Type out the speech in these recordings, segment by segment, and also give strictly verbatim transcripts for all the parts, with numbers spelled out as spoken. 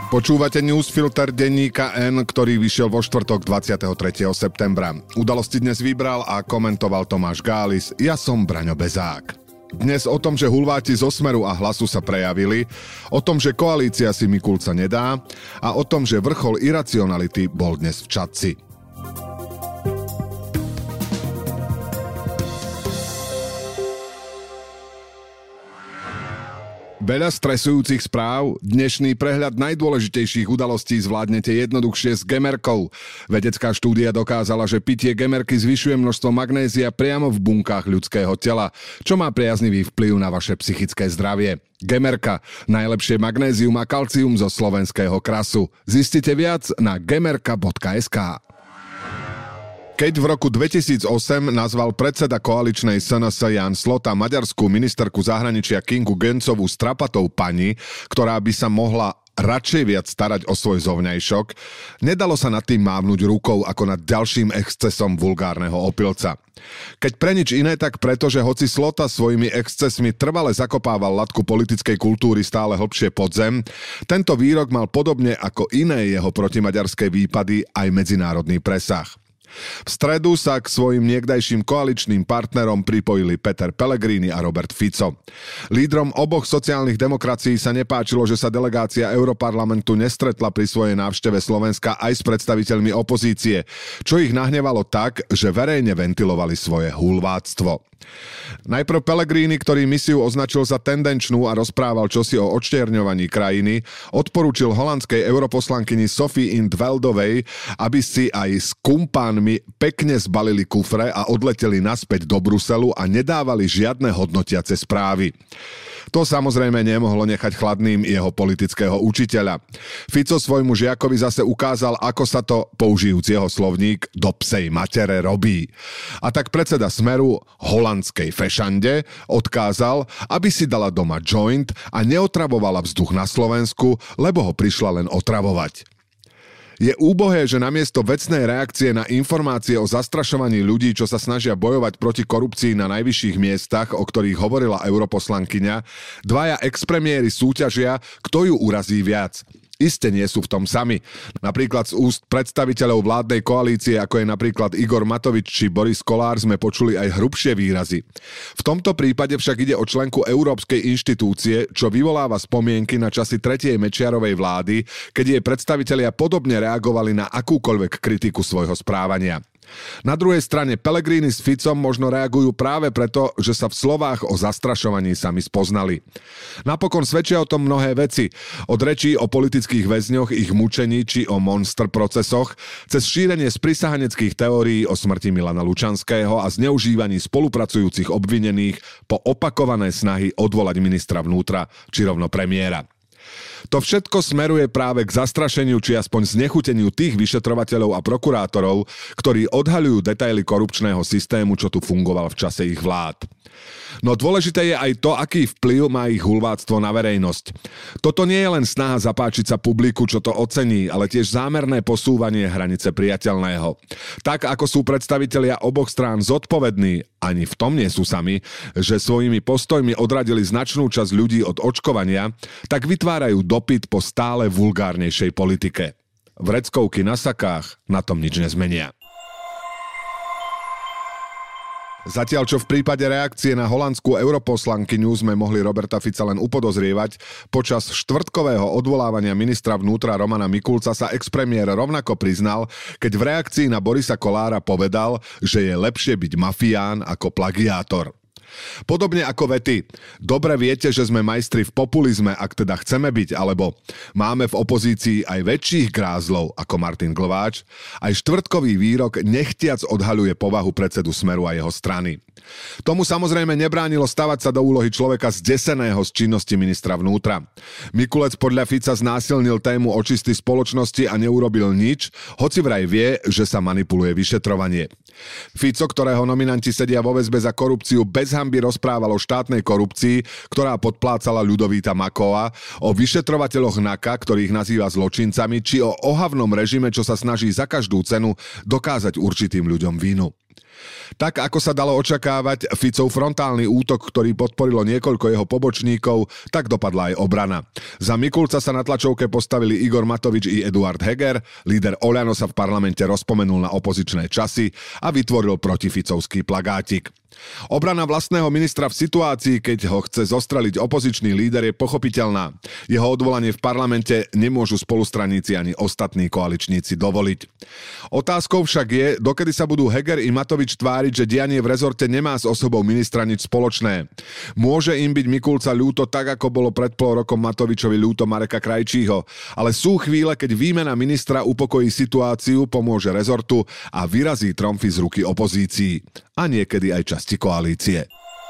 Počúvate newsfilter denníka N, ktorý vyšiel vo štvrtok dvadsiateho tretieho septembra. Udalosti dnes vybral a komentoval Tomáš Gális, ja som Braňo Bezák. Dnes o tom, že hulváti zo Smeru a Hlasu sa prejavili, o tom, že koalícia si Mikulca nedá a o tom, že vrchol iracionality bol dnes v Čadci. Veľa stresujúcich správ, dnešný prehľad najdôležitejších udalostí zvládnete jednoduchšie s Gemerkou. Vedecká štúdia dokázala, že pitie Gemerky zvyšuje množstvo magnézia priamo v bunkách ľudského tela, čo má priaznivý vplyv na vaše psychické zdravie. Gemerka, najlepšie magnézium a kalcium zo slovenského krasu. Zistite viac na gemerka bodka es ká. Keď v roku dvetisícosem nazval predseda koaličnej es en es Ján Slota maďarskú ministerku zahraničia Kingu Göncovú strapatou pani, ktorá by sa mohla radšej viac starať o svoj zovňajšok, nedalo sa nad tým mávnuť rukou ako nad ďalším excesom vulgárneho opilca. Keď pre nič iné, tak preto, že hoci Slota svojimi excesmi trvale zakopával latku politickej kultúry stále hlbšie pod zem, tento výrok mal podobne ako iné jeho protimaďarské výpady aj medzinárodný presah. V stredu sa k svojim niekdajším koaličným partnerom pripojili Peter Pellegrini a Robert Fico. Lídrom oboch sociálnych demokracií sa nepáčilo, že sa delegácia Europarlamentu nestretla pri svojej návšteve Slovenska aj s predstaviteľmi opozície, čo ich nahnevalo tak, že verejne ventilovali svoje hulváctvo. Najprv Pellegrini, ktorý misiu označil za tendenčnú a rozprával čosi o odštierňovaní krajiny, odporúčil holandskej europoslankyni Sophie in 't Veldovej, aby si aj s kumpánmi pekne zbalili kufre a odleteli naspäť do Bruselu a nedávali žiadne hodnotiace správy. To samozrejme nemohlo nechať chladným jeho politického učiteľa. Fico svojmu žiakovi zase ukázal, ako sa to, použijúc jeho slovník, do psej matere robí. A tak predseda Smeru holandskej fešande odkázal, aby si dala doma joint a neotravovala vzduch na Slovensku, lebo ho prišla len otravovať. Je úbohé, že namiesto vecnej reakcie na informácie o zastrašovaní ľudí, čo sa snažia bojovať proti korupcii na najvyšších miestach, o ktorých hovorila europoslankyňa, dvaja expremiéri súťažia, kto ju urazí viac. Iste nie sú v tom sami. Napríklad z úst predstaviteľov vládnej koalície, ako je napríklad Igor Matovič či Boris Kolár, sme počuli aj hrubšie výrazy. V tomto prípade však ide o členku Európskej inštitúcie, čo vyvoláva spomienky na časy tretej Mečiarovej vlády, keď jej predstavitelia podobne reagovali na akúkoľvek kritiku svojho správania. Na druhej strane Pellegrini s Ficom možno reagujú práve preto, že sa v slovách o zastrašovaní sami spoznali. Napokon svedčia o tom mnohé veci. Od rečí o politických väzňoch, ich mučení či o monster procesoch, cez šírenie sprisahaneckých teórií o smrti Milana Lučanského a zneužívaní spolupracujúcich obvinených po opakované snahy odvolať ministra vnútra či rovno premiéra. To všetko smeruje práve k zastrašeniu či aspoň znechuteniu tých vyšetrovateľov a prokurátorov, ktorí odhaľujú detaily korupčného systému, čo tu fungoval v čase ich vlád. No dôležité je aj to, aký vplyv má ich hulváctvo na verejnosť. Toto nie je len snaha zapáčiť sa publiku, čo to ocení, ale tiež zámerné posúvanie hranice priateľného. Tak ako sú predstavitelia oboch strán zodpovední, ani v tom nie sú sami, že svojimi postojmi odradili značnú časť ľudí od očkovania, tak vytvárajú dopyt po stále vulgárnejšej politike. Vreckovky na sakách na tom nič nezmenia. Zatiaľ, čo v prípade reakcie na holandskú europoslankyňu sme mohli Roberta Fica len upodozrievať, počas štvrtkového odvolávania ministra vnútra Romana Mikulca sa expremiér rovnako priznal, keď v reakcii na Borisa Kolára povedal, že je lepšie byť mafián ako plagiátor. Podobne ako vety, dobre viete, že sme majstri v populizme, ak teda chceme byť, alebo máme v opozícii aj väčších grázlov ako Martin Glváč, aj štvrtkový výrok nechtiac odhaľuje povahu predsedu Smeru a jeho strany. Tomu samozrejme nebránilo stavať sa do úlohy človeka zdeseného z činnosti ministra vnútra. Mikulec podľa Fica znásilnil tému očisty spoločnosti a neurobil nič, hoci vraj vie, že sa manipuluje vyšetrovanie. Fico, ktorého nominanti sedia vo väzbe za korupciu, bez hanby rozprával o štátnej korupcii, ktorá podplácala Ľudovíta Makóa, o vyšetrovateľoch NAKA, ktorých nazýva zločincami, či o ohavnom režime, čo sa snaží za každú cenu dokázať určitým ľuďom vinu. Tak ako sa dalo očakávať, Ficov frontálny útok, ktorý podporilo niekoľko jeho pobočníkov, tak dopadla aj obrana. Za Mikulca sa na tlačovke postavili Igor Matovič i Eduard Heger, líder Oľano sa v parlamente rozpomenul na opozičné časy a vytvoril protificovský plagátik. Obrana vlastného ministra v situácii, keď ho chce zostreliť opozičný líder, je pochopiteľná. Jeho odvolanie v parlamente nemôžu spolustraníci ani ostatní koaličníci dovoliť. Otázkou však je, dokedy sa budú Heger i Matovič tváriť, že dianie v rezorte nemá s osobou ministra nič spoločné. Môže im byť Mikulca ľúto tak, ako bolo pred pol rokom Matovičovi ľúto Mareka Krajčího, ale sú chvíle, keď výmena ministra upokojí situáciu, pomôže rezortu a vyrazí tromfy z ruky opozícii. A niekedy aj časti koalície.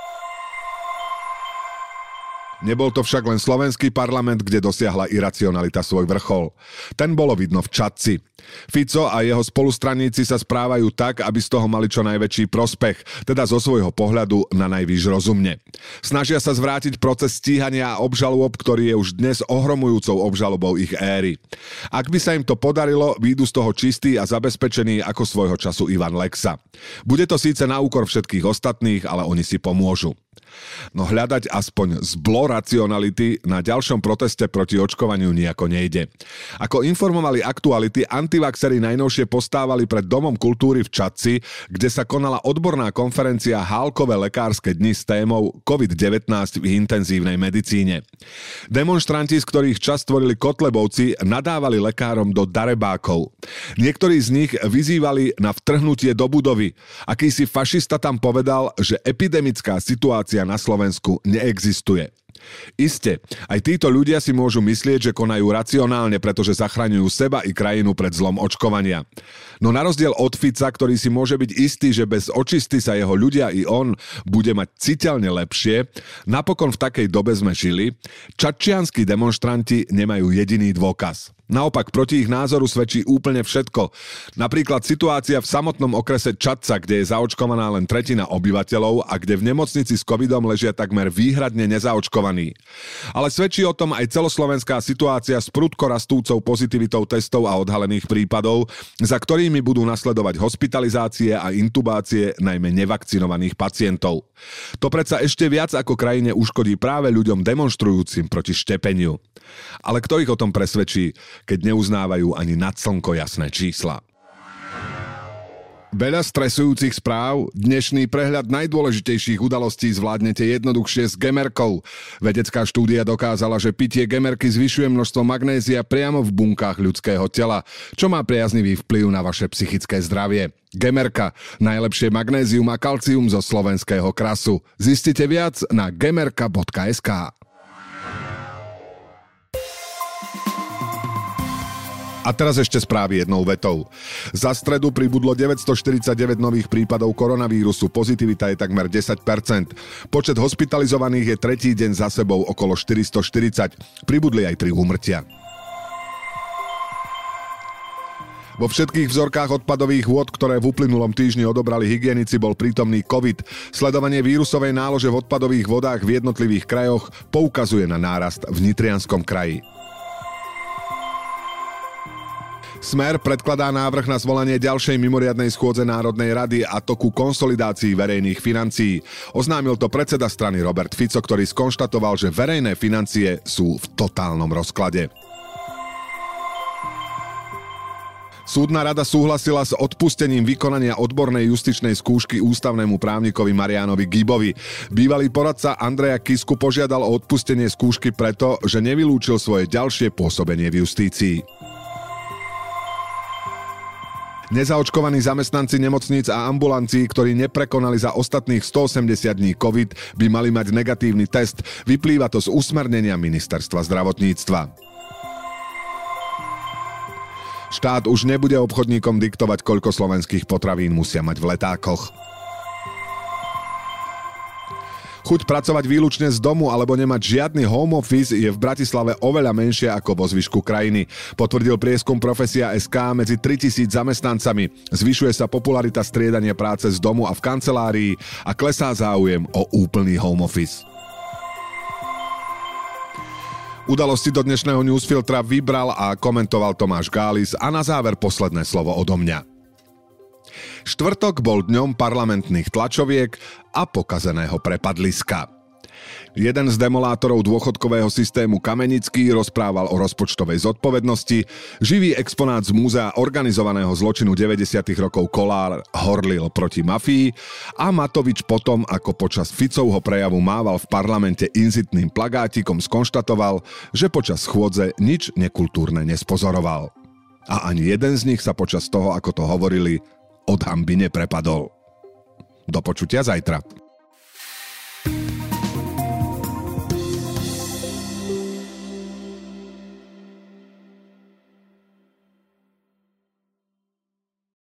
Nebol to však len slovenský parlament, kde dosiahla iracionalita svoj vrchol. Ten bolo vidno v Čadci. Fico a jeho spolustraníci sa správajú tak, aby z toho mali čo najväčší prospech, teda zo svojho pohľadu na najvýš rozumne. Snažia sa zvrátiť proces stíhania a obžalôb, ktorý je už dnes ohromujúcou obžalobou ich éry. Ak by sa im to podarilo, výjdu z toho čistí a zabezpečení ako svojho času Ivan Lexa. Bude to síce na úkor všetkých ostatných, ale oni si pomôžu. No hľadať aspoň zblo racionality na ďalšom proteste proti očkovaniu nejako nejde. Ako informovali Aktuality, antivaxeri najnovšie postávali pred Domom kultúry v Čadci, kde sa konala odborná konferencia Hálkové lekárske dni s témou covid devätnásť v intenzívnej medicíne. Demonštranti, z ktorých časť tvorili Kotlebovci, nadávali lekárom do darebákov. Niektorí z nich vyzývali na vtrhnutie do budovy. Akýsi fašista tam povedal, že epidemická situácia na Slovensku neexistuje. Isté, aj títo ľudia si môžu myslieť, že konajú racionálne, pretože zachraňujú seba i krajinu pred zlom očkovania. No na rozdiel od Fica, ktorý si môže byť istý, že bez očisty sa jeho ľudia i on bude mať citeľne lepšie, napokon v takej dobe sme žili, čadčianski demonštranti nemajú jediný dôkaz. Naopak, proti ich názoru svedčí úplne všetko. Napríklad situácia v samotnom okrese Čadca, kde je zaočkovaná len tretina obyvateľov a kde v nemocnici s covidom ležia takmer výhradne nezaočkovaní. Ale svedčí o tom aj celoslovenská situácia s prudko rastúcou pozitivitou testov a odhalených prípadov, za ktorými budú nasledovať hospitalizácie a intubácie najmä nevakcinovaných pacientov. To predsa ešte viac ako krajine uškodí práve ľuďom demonštrujúcim proti štepeniu. Ale kto ich o tom presvedčí, keď neuznávajú ani nad slnko jasné čísla? Veľa stresujúcich správ, dnešný prehľad najdôležitejších udalostí zvládnete jednoduchšie s Gemerkou. Vedecká štúdia dokázala, že pitie Gemerky zvyšuje množstvo magnézia priamo v bunkách ľudského tela, čo má priaznivý vplyv na vaše psychické zdravie. Gemerka, najlepšie magnézium a kalcium zo slovenského krasu. Zistite viac na gemerka bodka es ká. A teraz ešte správy jednou vetou. Za stredu pribudlo deväťstoštyridsaťdeväť nových prípadov koronavírusu, pozitivita je takmer desať percent. Počet hospitalizovaných je tretí deň za sebou okolo štyristoštyridsať. Pribudli aj tri úmrtia. Vo všetkých vzorkách odpadových vôd, ktoré v uplynulom týždni odobrali hygienici, bol prítomný COVID. Sledovanie vírusovej nálože v odpadových vodách v jednotlivých krajoch poukazuje na nárast v Nitrianskom kraji. Smer predkladá návrh na zvolanie ďalšej mimoriadnej schôdze Národnej rady, a to ku konsolidácii verejných financií. Oznámil to predseda strany Robert Fico, ktorý skonštatoval, že verejné financie sú v totálnom rozklade. Súdna rada súhlasila s odpustením vykonania odbornej justičnej skúšky ústavnému právnikovi Marianovi Gibovi. Bývalý poradca Andreja Kisku požiadal o odpustenie skúšky preto, že nevylúčil svoje ďalšie pôsobenie v justícii. Nezaočkovaní zamestnanci nemocníc a ambulancií, ktorí neprekonali za ostatných stoosemdesiat dní COVID, by mali mať negatívny test. Vyplýva to z usmernenia ministerstva zdravotníctva. Štát už nebude obchodníkom diktovať, koľko slovenských potravín musia mať v letákoch. Chuť pracovať výlučne z domu alebo nemať žiadny home office je v Bratislave oveľa menšia ako vo zvyšku krajiny. Potvrdil prieskum Profesia bodka es ká medzi tritisíc zamestnancami. Zvyšuje sa popularita striedania práce z domu a v kancelárii a klesá záujem o úplný home office. Udalosti do dnešného newsfiltra vybral a komentoval Tomáš Gális a na záver posledné slovo odo mňa. Štvrtok bol dňom parlamentných tlačoviek a pokazeného prepadliska. Jeden z demolátorov dôchodkového systému Kamenický rozprával o rozpočtovej zodpovednosti, živý exponát z múzea organizovaného zločinu deväťdesiatych rokov Kollár horlil proti mafii a Matovič potom, ako počas Ficovho prejavu mával v parlamente inzitným plagátikom, skonštatoval, že počas schôdze nič nekultúrne nespozoroval. A ani jeden z nich sa počas toho, ako to hovorili, od hanby neprepadol. Do počutia zajtra.